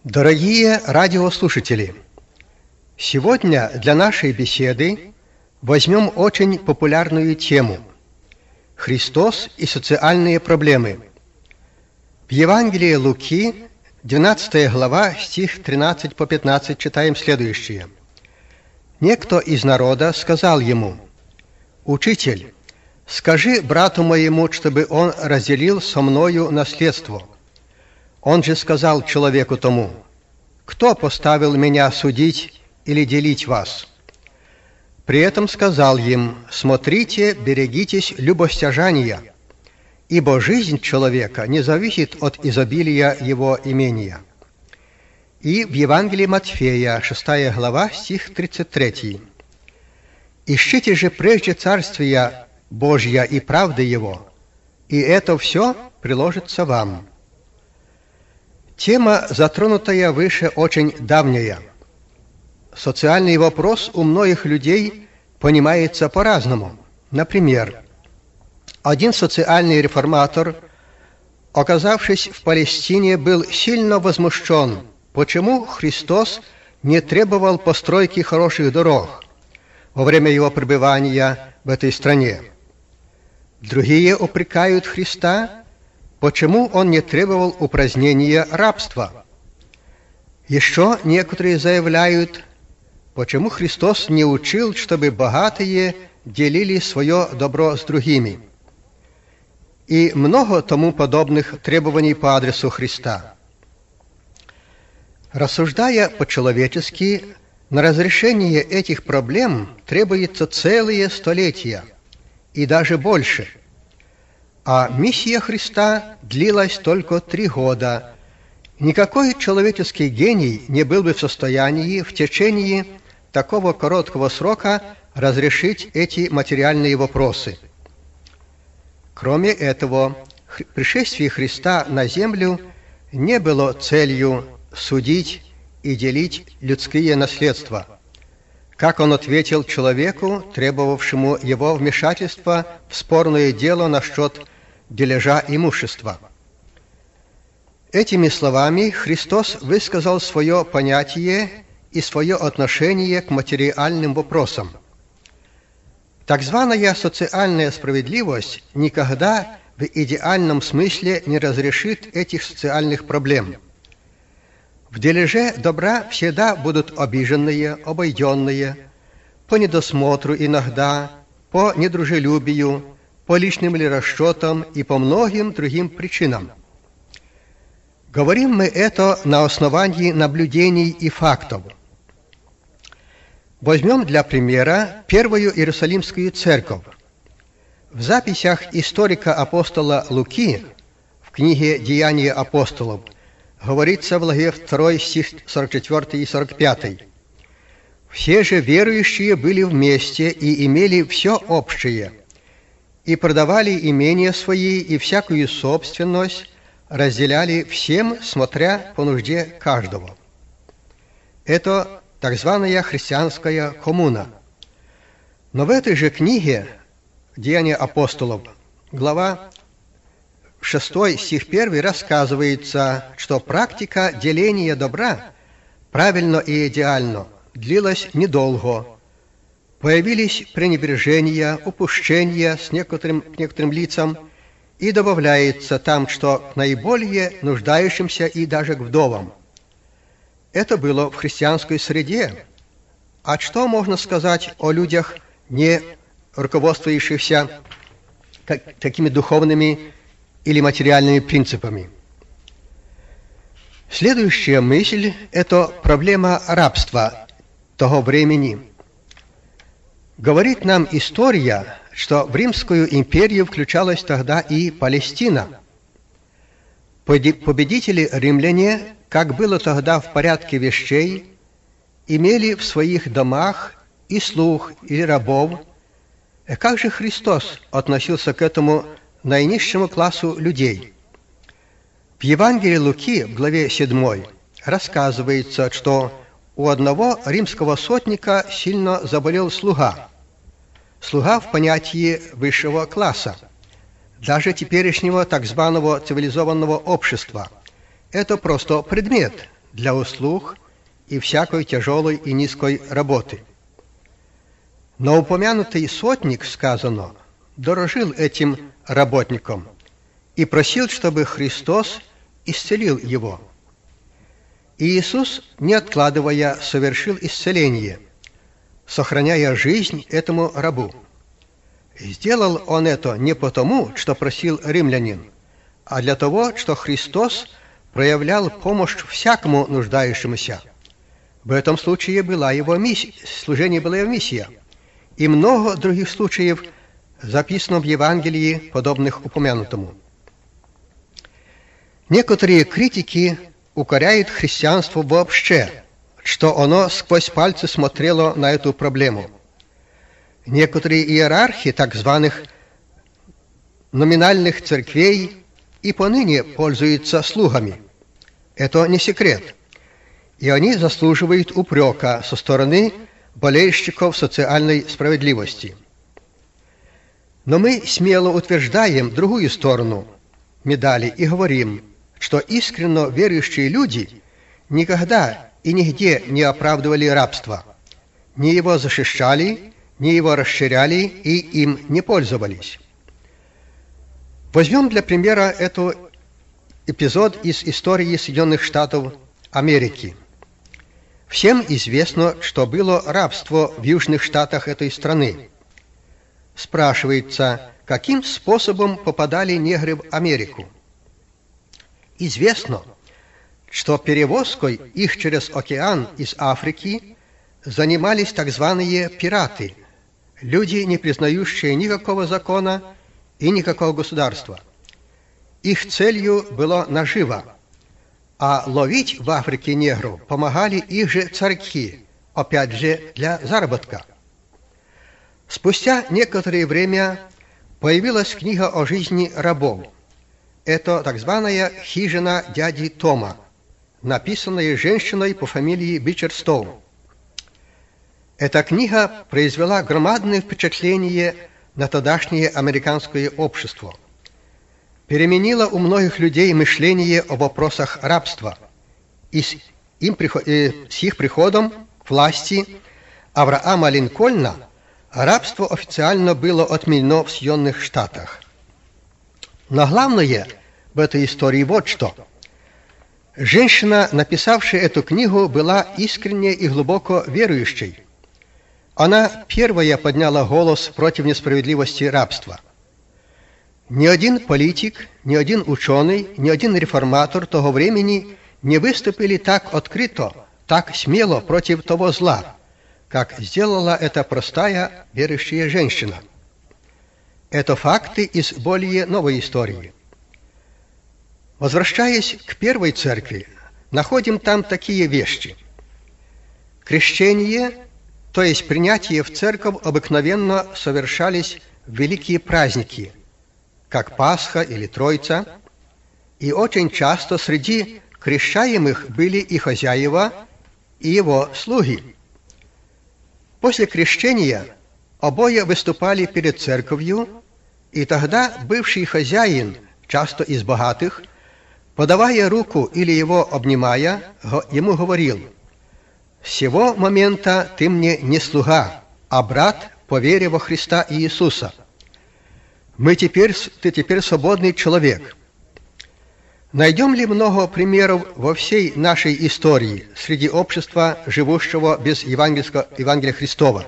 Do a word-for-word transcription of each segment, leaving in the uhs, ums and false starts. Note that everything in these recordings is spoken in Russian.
Дорогие радиослушатели, сегодня для нашей беседы возьмем очень популярную тему – Христос и социальные проблемы. В Евангелии Луки, двенадцатая глава, стих тринадцать по пятнадцать, читаем следующее. «Некто из народа сказал ему: „Учитель, скажи брату моему, чтобы он разделил со мною наследство“. Он же сказал человеку тому: „Кто поставил меня судить или делить вас?“ При этом сказал им: „Смотрите, берегитесь любостяжания, ибо жизнь человека не зависит от изобилия его имения“». И в Евангелии Матфея, шестая глава, стих тридцать три. «Ищите же прежде Царствия Божья и правды Его, и это все приложится вам». Тема, затронутая выше, очень давняя. Социальный вопрос у многих людей понимается по-разному. Например, один социальный реформатор, оказавшись в Палестине, был сильно возмущен, почему Христос не требовал постройки хороших дорог во время его пребывания в этой стране. Другие упрекают Христа, почему он не требовал упразднения рабства. Еще некоторые заявляют, почему Христос не учил, чтобы богатые делили свое добро с другими. И много тому подобных требований по адресу Христа. Рассуждая по-человечески, на разрешение этих проблем требуется целые столетия, и даже больше. А миссия Христа длилась только три года. Никакой человеческий гений не был бы в состоянии в течение такого короткого срока разрешить эти материальные вопросы. Кроме этого, пришествие Христа на землю не было целью судить и делить людские наследства, как он ответил человеку, требовавшему его вмешательства в спорное дело насчет дележа имущества. Этими словами Христос высказал свое понятие и свое отношение к материальным вопросам. Так званая социальная справедливость никогда в идеальном смысле не разрешит этих социальных проблем. В дележе добра всегда будут обиженные, обойденные, по недосмотру иногда, по недружелюбию, по личным ли расчетам и по многим другим причинам. Говорим мы это на основании наблюдений и фактов. Возьмем для примера Первую Иерусалимскую церковь. В записях историка-апостола Луки в книге «Деяния апостолов» говорится в главе второй, стих сорок четвёртый и сорок пятый. «Все же верующие были вместе и имели все общее, и продавали имения свои и всякую собственность, разделяли всем, смотря по нужде каждого». Это так званая христианская коммуна. Но в этой же книге «Деяния апостолов», глава шестой, стих первый, рассказывается, что практика деления добра правильно и идеально длилась недолго. Появились пренебрежения, упущения с некоторым, к некоторым лицам, и добавляется там, что к наиболее нуждающимся и даже к вдовам. Это было в христианской среде. А что можно сказать о людях, не руководствующихся такими духовными или материальными принципами? Следующая мысль – это проблема рабства того времени. Говорит нам история, что в Римскую империю включалась тогда и Палестина. Победители римляне, как было тогда в порядке вещей, имели в своих домах и слуг или рабов. И как же Христос относился к этому наинизшему классу людей? В Евангелии Луки, в главе седьмой, рассказывается, что у одного римского сотника сильно заболел слуга. Слуга в понятии высшего класса, даже теперешнего так званого цивилизованного общества. Это просто предмет, для услуг и всякой тяжелой и низкой работы. Но упомянутый сотник, сказано, дорожил этим работником и просил, чтобы Христос исцелил его. И Иисус, не откладывая, совершил исцеление, сохраняя жизнь этому рабу. Сделал он это не потому, что просил римлянин, а для того, что Христос проявлял помощь всякому нуждающемуся. В этом случае была его миссия, служение была его миссия. И много других случаев записано в Евангелии, подобных упомянутому. Некоторые критики укоряют христианство вообще, что оно сквозь пальцы смотрело на эту проблему. Некоторые иерархи так званых номинальных церквей и поныне пользуются слугами. Это не секрет. И они заслуживают упрека со стороны болельщиков социальной справедливости. Но мы смело утверждаем другую сторону медали и говорим, что искренне верующие люди никогда и нигде не оправдывали рабство, не его защищали, не его расширяли и им не пользовались. Возьмем для примера этот эпизод из истории Соединенных Штатов Америки. Всем известно, что было рабство в южных штатах этой страны. Спрашивается, каким способом попадали негры в Америку? Известно, что перевозкой их через океан из Африки занимались так званые пираты, люди, не признающие никакого закона и никакого государства. Их целью была нажива, а ловить в Африке негров помогали их же царьки, опять же для заработка. Спустя некоторое время появилась книга о жизни рабов. Это так званая «Хижина дяди Тома», написанная женщиной по фамилии Бичерстоу. Эта книга произвела громадное впечатление на тогдашнее американское общество. Переменила у многих людей мышление о вопросах рабства. И с, им, с их приходом к власти Авраама Линкольна рабство официально было отменено в Соединенных Штатах. Но главное в этой истории вот что. Женщина, написавшая эту книгу, была искренне и глубоко верующей. Она первая подняла голос против несправедливости рабства. Ни один политик, ни один ученый, ни один реформатор того времени не выступили так открыто, так смело против того зла, как сделала эта простая верующая женщина. Это факты из более новой истории. Возвращаясь к первой церкви, находим там такие вещи. Крещение, то есть принятие в церковь, обыкновенно совершались в великие праздники, как Пасха или Троица, и очень часто среди крещаемых были и хозяева, и его слуги. После крещения обои выступали перед церковью, и тогда бывший хозяин, часто из богатых, подавая руку или его обнимая, ему говорил: «С сего момента ты мне не слуга, а брат по вере во Христа Иисуса. Мы теперь, ты теперь свободный человек». Найдем ли много примеров во всей нашей истории среди общества, живущего без Евангелия Христова?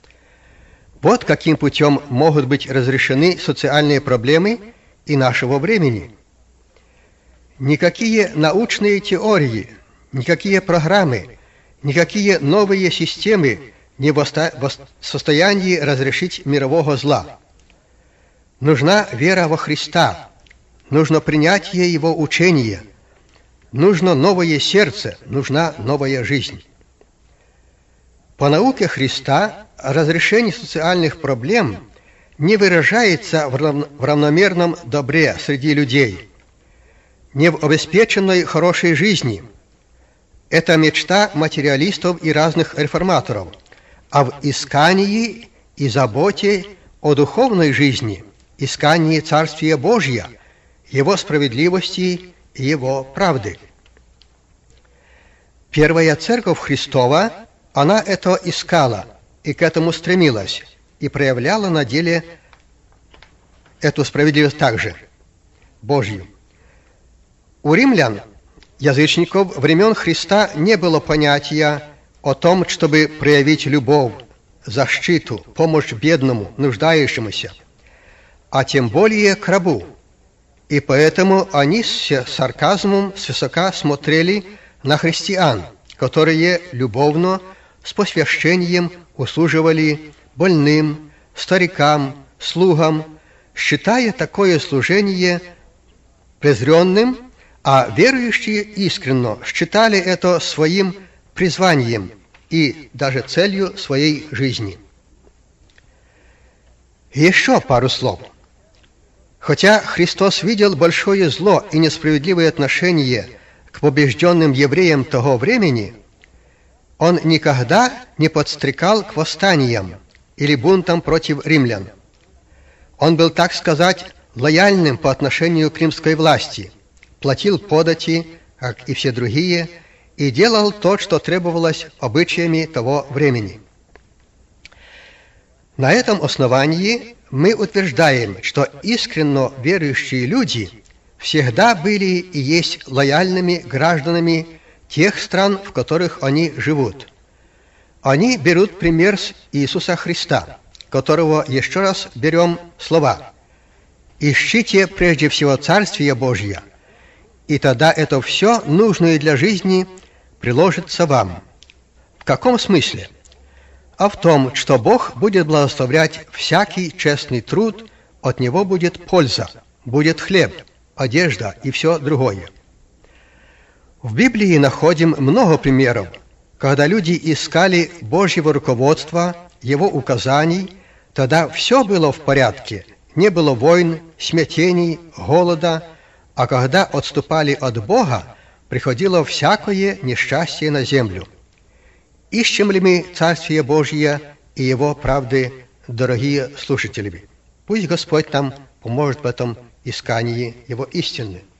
Вот каким путем могут быть разрешены социальные проблемы и нашего времени. Никакие научные теории, никакие программы, никакие новые системы не в состоянии разрешить мирового зла. Нужна вера во Христа, нужно принятие Его учения, нужно новое сердце, нужна новая жизнь. По науке Христа разрешение социальных проблем не выражается в равномерном добре среди людей, не в обеспеченной хорошей жизни. Это мечта материалистов и разных реформаторов, а в искании и заботе о духовной жизни, искании Царствия Божия, Его справедливости и Его правды. Первая церковь Христова, она это искала и к этому стремилась, и проявляла на деле эту справедливость также, Божью. У римлян, язычников времен Христа, не было понятия о том, чтобы проявить любовь, защиту, помощь бедному, нуждающемуся, а тем более к рабу. И поэтому они с сарказмом свысока смотрели на христиан, которые любовно, с посвящением услуживали больным, старикам, слугам, считая такое служение презренным, а верующие искренно считали это своим призванием и даже целью своей жизни. Еще пару слов. Хотя Христос видел большое зло и несправедливое отношение к побежденным евреям того времени, Он никогда не подстрекал к восстаниям или бунтам против римлян. Он был, так сказать, лояльным по отношению к римской власти, платил подати, как и все другие, и делал то, что требовалось обычаями того времени. На этом основании мы утверждаем, что искренно верующие люди всегда были и есть лояльными гражданами тех стран, в которых они живут. Они берут пример с Иисуса Христа, которого еще раз берем слова: «Ищите прежде всего Царствие Божье, и тогда это все, нужное для жизни, приложится вам». В каком смысле? А в том, что Бог будет благословлять всякий честный труд, от него будет польза, будет хлеб, одежда и все другое. В Библии находим много примеров, когда люди искали Божьего руководства, Его указаний, тогда все было в порядке, не было войн, смятений, голода, а когда отступали от Бога, приходило всякое несчастье на землю. Ищем ли мы Царствие Божье и Его правды, дорогие слушатели? Пусть Господь нам поможет в этом искании Его истины.